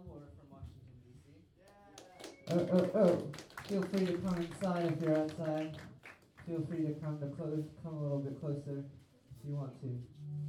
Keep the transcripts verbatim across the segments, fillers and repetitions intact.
Oh, oh, oh. Feel free to come inside if you're outside. Feel free to come to close, come a little bit closer if you want to.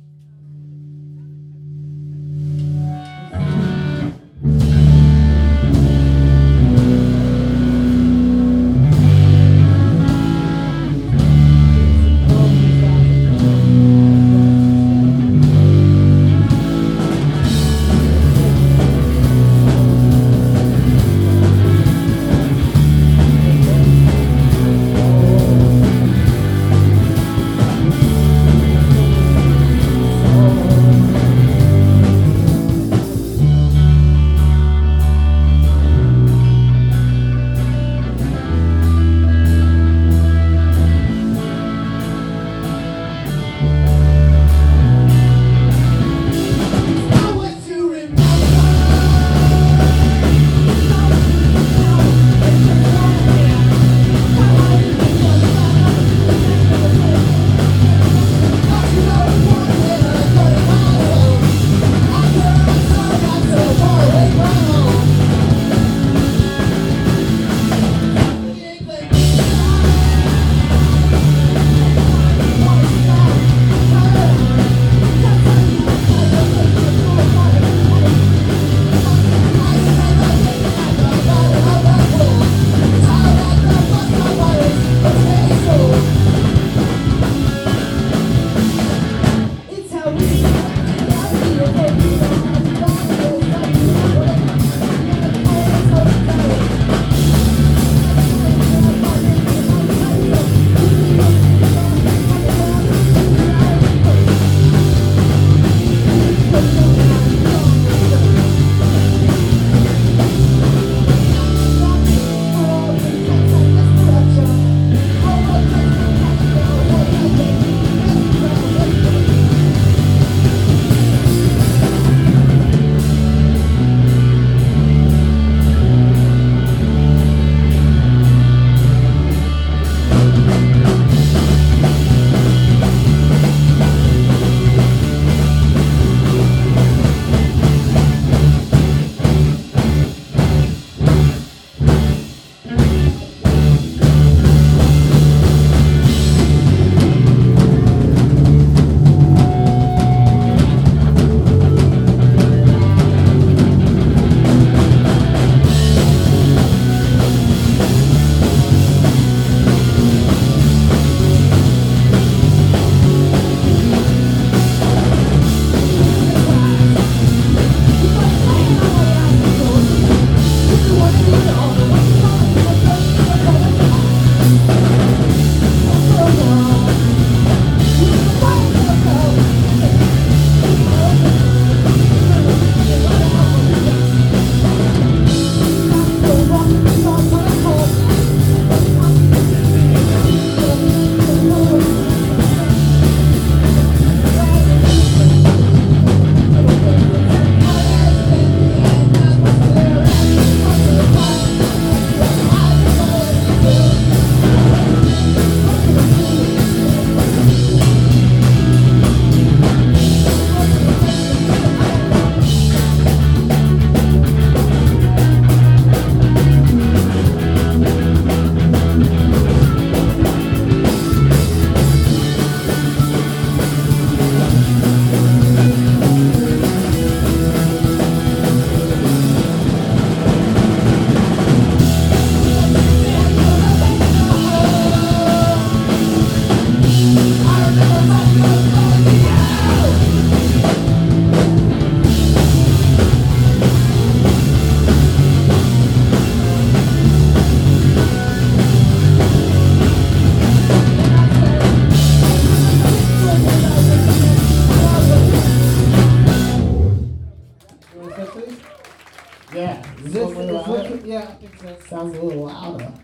Sounds a little louder.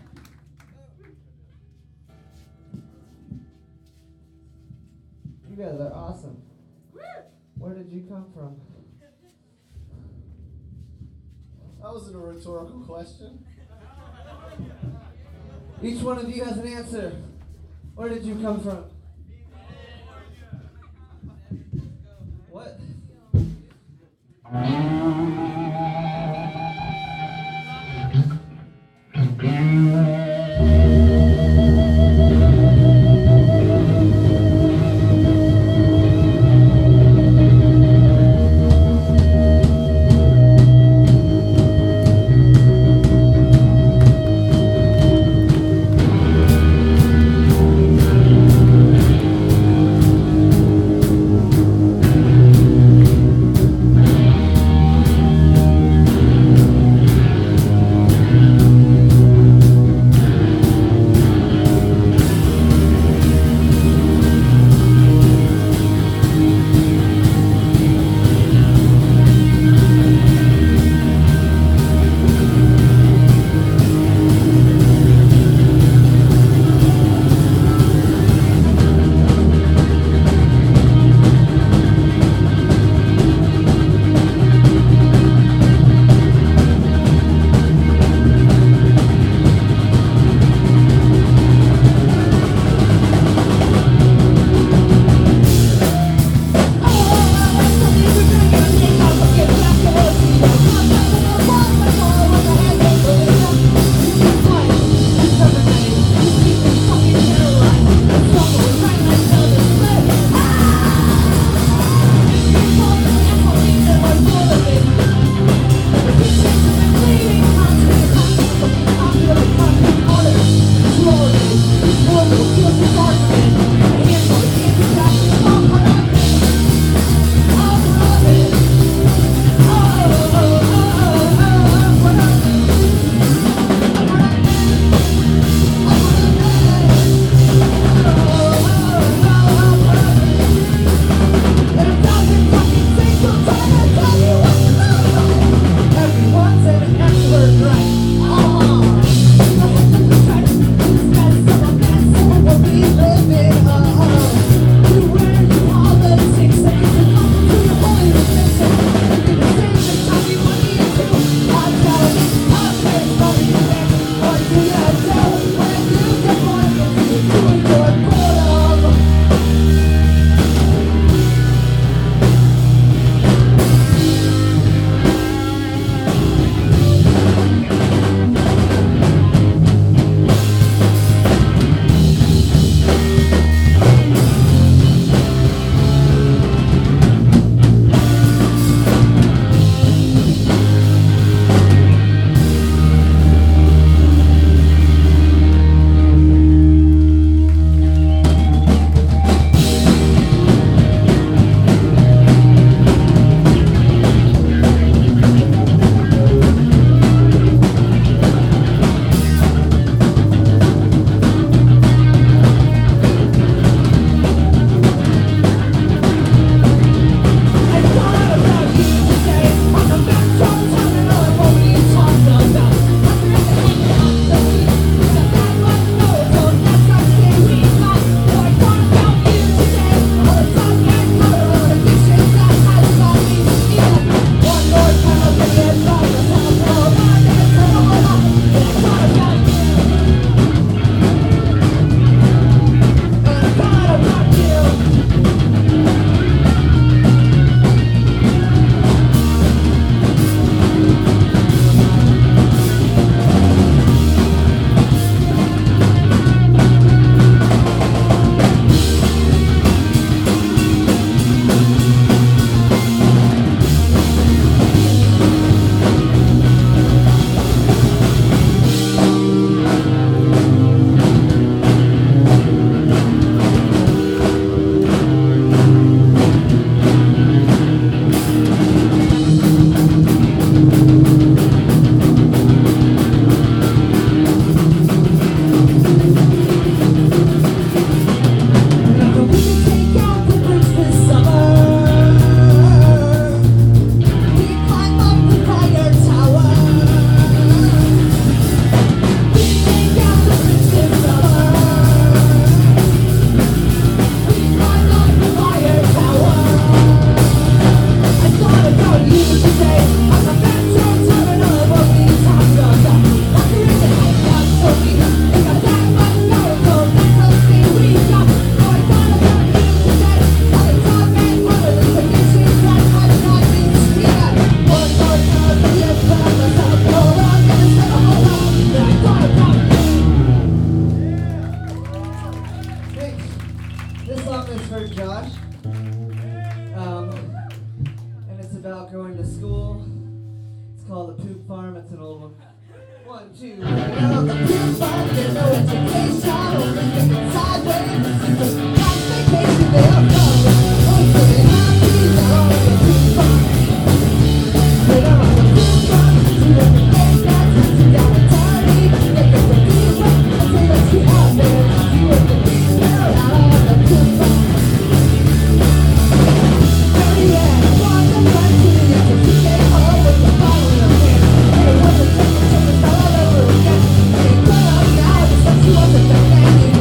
You guys are awesome. Where did you come from? That wasn't a rhetorical question. Each one of you has an answer. Where did you come from? What? Josh. Um, and it's about going to school. It's called The Poop Farm. It's an old one. One, two, three. On the poop farm, there's no education. Only thinking sideways. It's just nice vacation. They all come. Only sitting happy. They're all on the poop farm. They're on the poop farm. See what the face that's sitting down a party. They get the poop farm. That's what lets you out there. See what the beats out on the poop farm. Yeah, one of my kids is a kid home with the bottle in her hand. And it wasn't just a chicken fell all over again. And he cut out now and said she wasn't the man.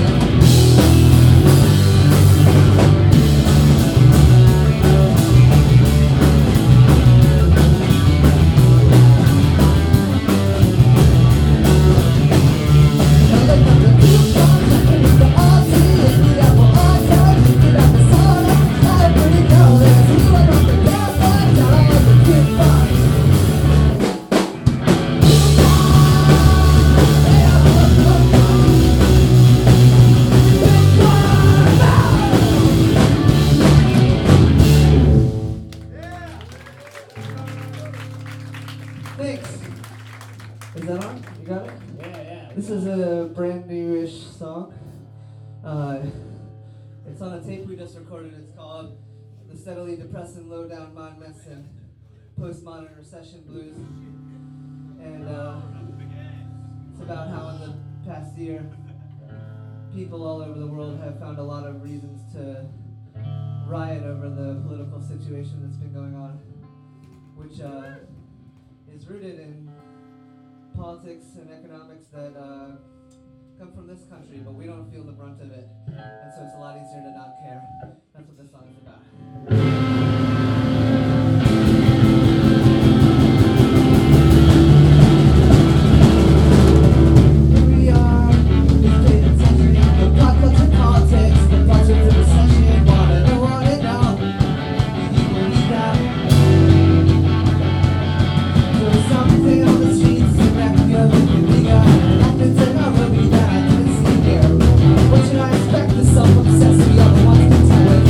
Thanks. Is that on? You got it? Yeah, yeah. This is a brand new-ish song. Uh, it's on a tape we just recorded. It's called The Steadily Depressing Low-Down Mind Mess and Postmodern Recession Blues. And uh, it's about how in the past year, people all over the world have found a lot of reasons to riot over the political situation that's been going on, which uh, is rooted in politics and economics that uh, come from this country, but we don't feel the brunt of it, and so it's a lot easier to not care. That's what this song is about. What should I expect? The self-obsessed, we are the ones who tell it.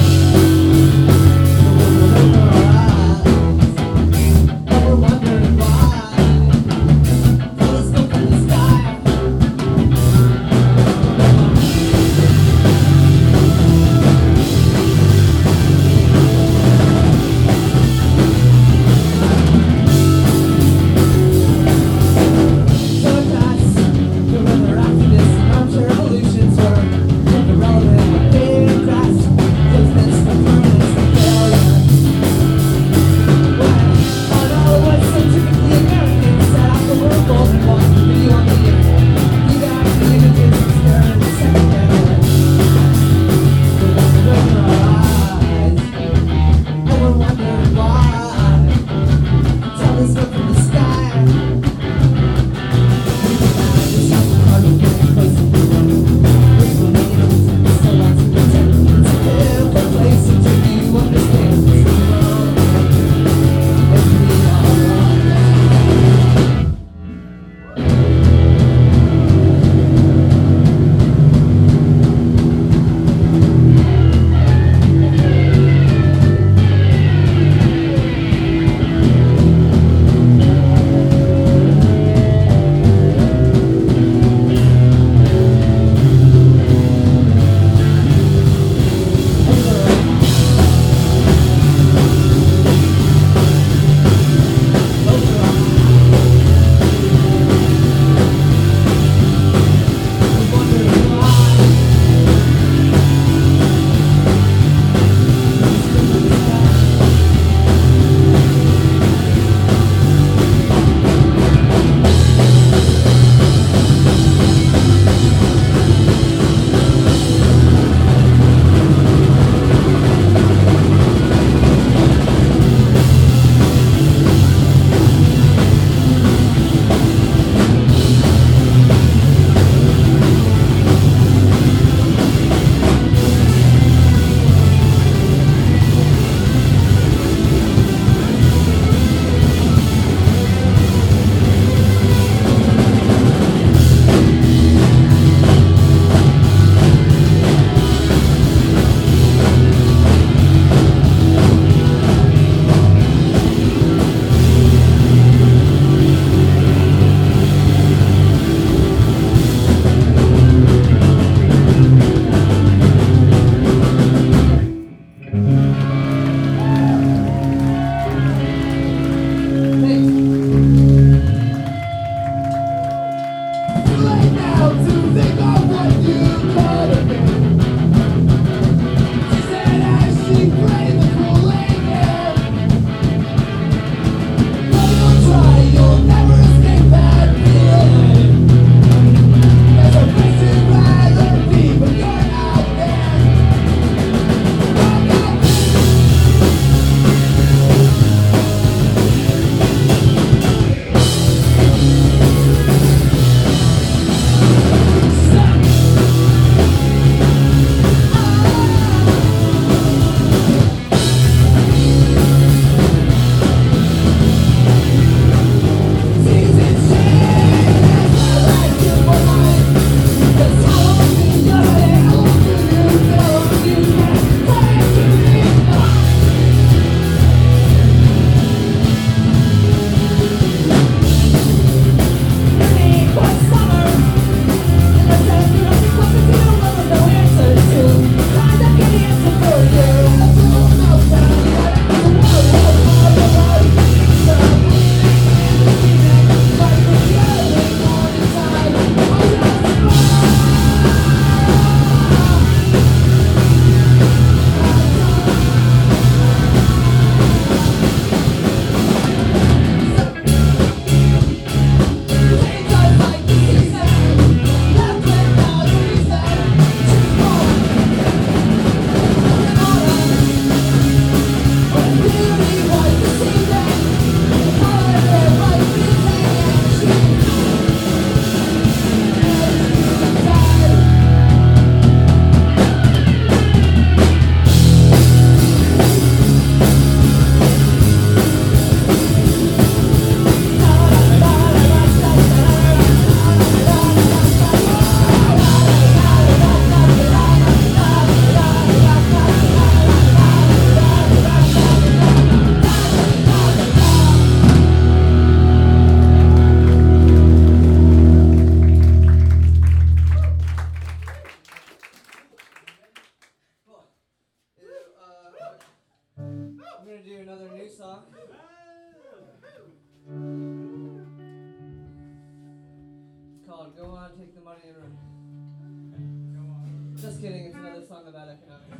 Just kidding, it's another song about economics.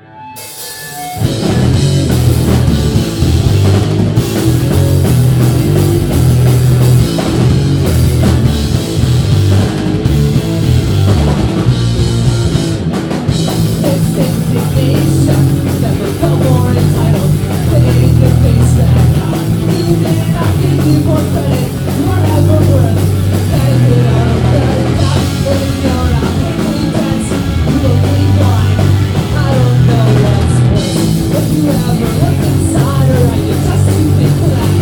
It's indignation, never felt more entitled. Putting your face back on. Even if I give you more credit, you're ever worth. Thank you, I'm very proud. Living your own pretense, you look me blind. I don't know what's worse. If you ever look inside, or are you just too big for that?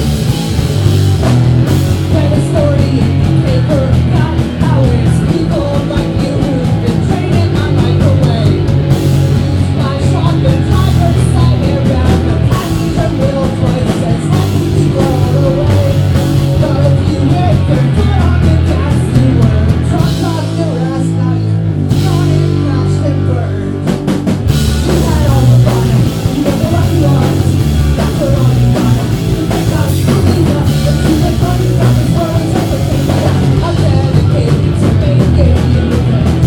Read a story in the paper about how it's people like you who've been trading my life away. My shotgun driver sang around the passenger wheel twice as happy to blow away. But if you hit your foot on the gas, you were drunk off your ass. Now you're not in crashed and burned. You had all the fun, you were the lucky ones. That's what all you got. You think I'm screwing up, but you look funny about this world's everything. I'm dedicated to making you rich.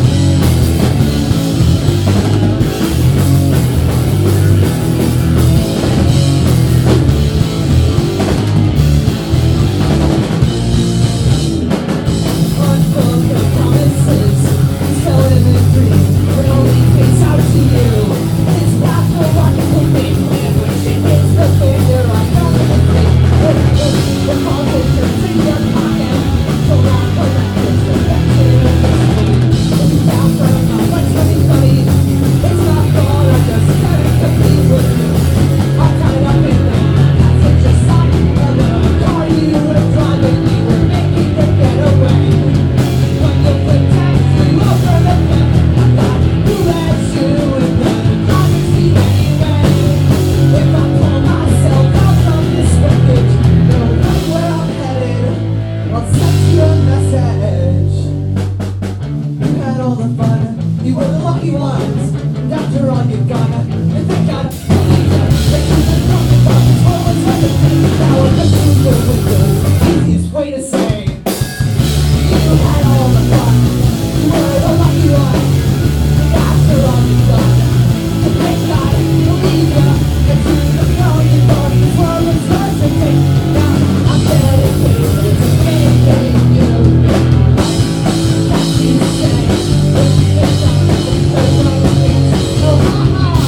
One book of promises, so imagery, but only face out to you. It's pathological fake plan, when shit hits the fan, you're on top of the fake. The politicians in your pocket, so long the records, the record of history. If you down for not much money, buddy, it's not fault, I'm just trying to compete with you. I'm tied up in the passenger side of the car you were driving, you were making the getaway. When the foot tags you over the fence, I thought you let you in the driving seat anyway. If I pull myself out from this wreckage, you'll know where I'm headed. I'll send you a message. You had all the fun, you were the lucky ones. And after all you've done, you think I'd believe you. That you've been talking about this world is everything. Now I'm the super with the easiest way to say. You had all the fun, you were the lucky one. And after all you've done, you think I'd believe you. That you know you thought this world was everything. Now I'm dedicated to making you rich. That's insane. If you think I'm the things, oh ha ha.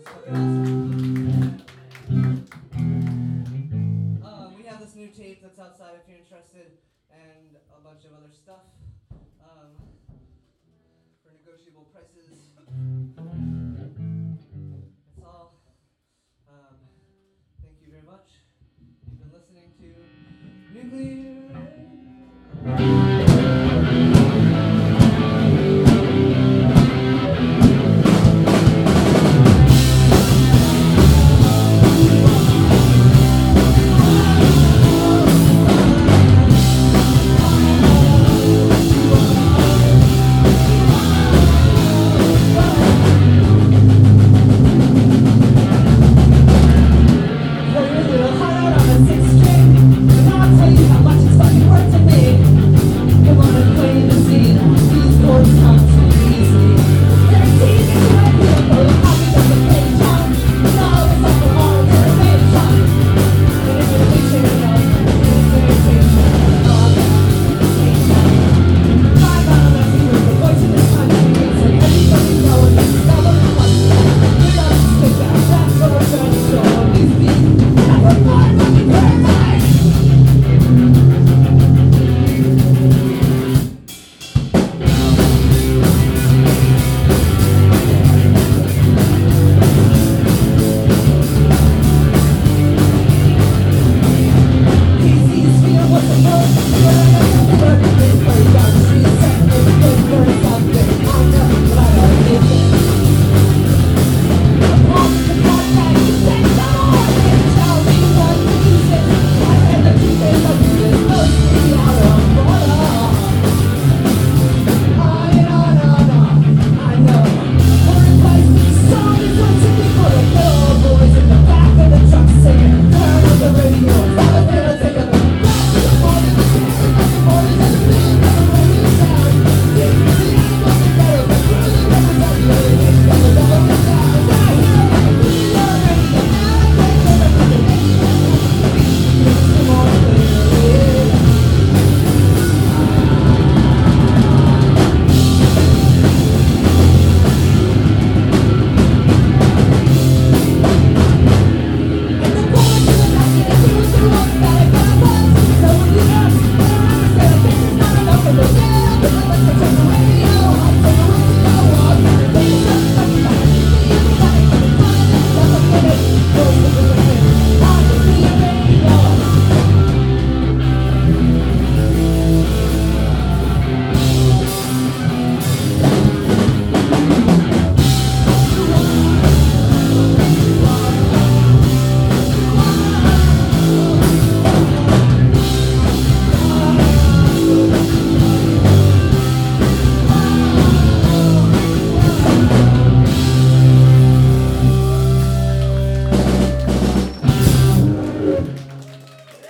It's fucking awesome. Um, we have this new tape that's outside if you're interested, and a bunch of other stuff um, for negotiable prices. That's all. Um, thank you very much. You've been listening to Nuclear.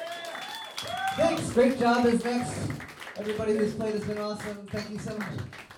Thanks, great job is next. Everybody who's played has been awesome. Thank you so much.